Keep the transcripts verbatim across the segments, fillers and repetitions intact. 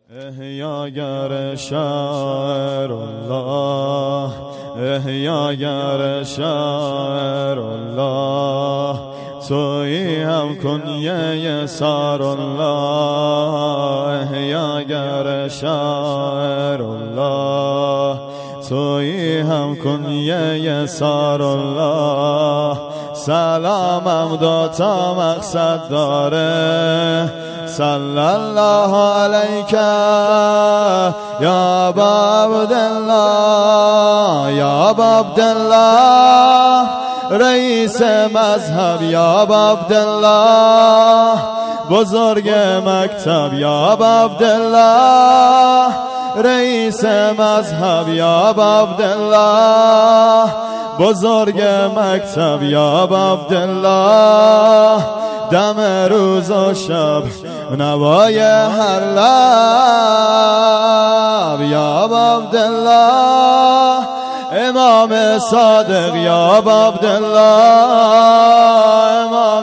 احیاگر شاعر الله، احیاگر شاعر الله، تویی هم کنیه سار الله. احیاگر شاعر الله، تویی هم کنیه سار الله. سلامم دو تا مقصد داره، صلی الله علیک یا ابا عبدالله، یا ابا عبدالله رئیس مذهب، یا ابا عبدالله بزرگ مکتب، یا ابا عبدالله رئیس مذهب، یا ابا عبدالله بزرگ مکتب، یا ابا عبدالله دم روز و شب نوای هر لب، یا ابا عبدالله امام صادق، یا ابا عبدالله امام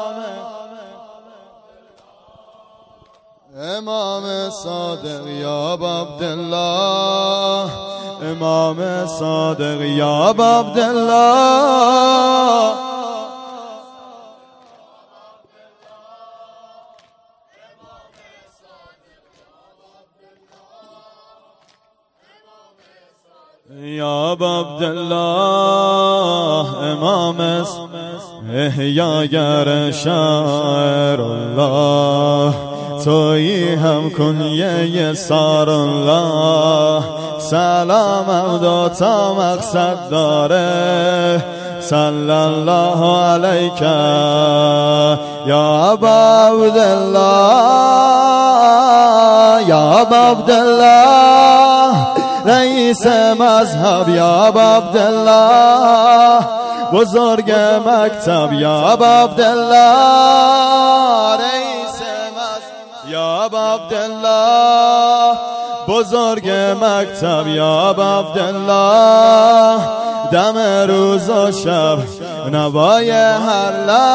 امام صادق، یا ابا عبدالله امام صادق، یا ابا عبدالله یا ابا عبدالله امام احیاگر شاعر الله، تویی هم کنیه سار الله. سلامم دو تا مقصد داره، صلی الله علیک یا ابا عبدالله، یا ابا عبدالله رئیس مذهب، یا ابا عبدالله بزرگ مکتب، یا ابا عبدالله رئیس مذهب، یا ابا عبدالله بزرگ مکتب، یا ابا عبدالله دم روز و شب نوای هر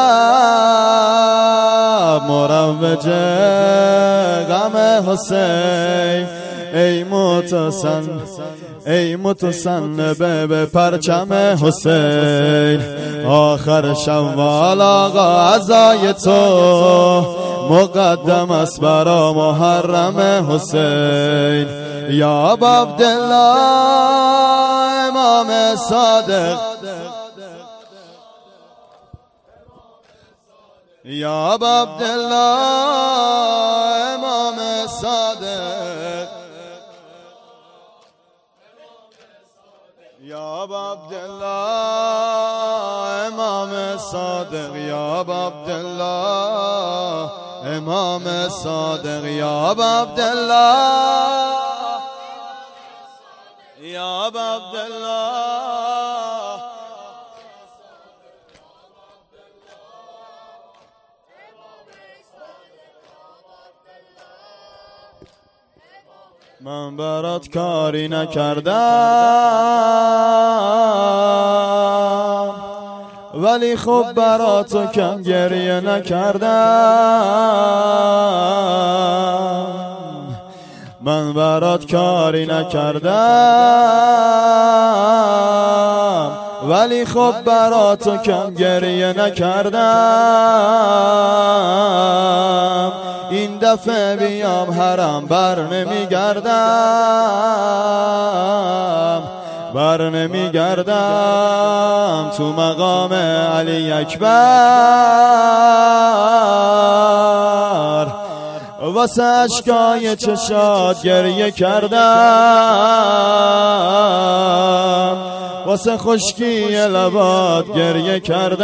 لب. مروج غم حسین ای متصن ای متصنبه به پرچم حسین، آخر شوال آقا عزای تو مقدم است برا محرم حسین، یا ابا عبدالله امام صادق، یا ابا عبدالله امام صادق، یا ابا عبدالله امام صادق، یا ابا عبدالله امام صادق، یا ابا عبدالله یا ابا عبدالله من برات کاری نکردم، ولی خب براتو کم گریه نکردم. من برات کاری نکردم، ولی خب براتو کم گریه نکردم. این دفعه بیام حرم بر نمیگردم، بر نمیگردم تو مقام علی اکبر. واسه اشکای چشات گریه کردم، واسه خشکی لبات گریه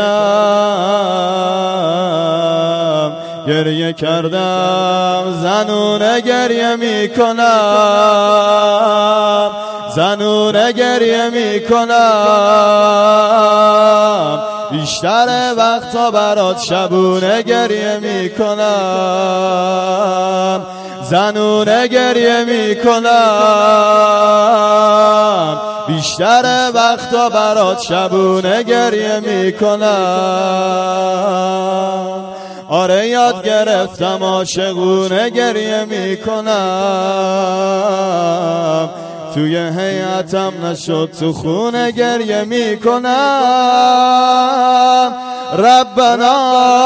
کردم، گریه کردم. زنونه گریه میکنم، زنونه گریه میکنم، بیشتر وقتا برات شبونه گریه میکنم، زنونه گریه میکنم، بیشتر وقتا برات شبونه گریه میکنم. آره یاد گرفتم عاشقونه گریه میکنم، توی هیئتم نشد تو خونه گریه میکنم. ربنا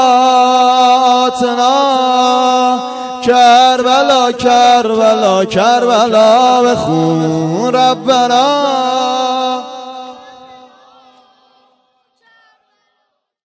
آتنا کربلا کربلا کربلا بخون. ربنا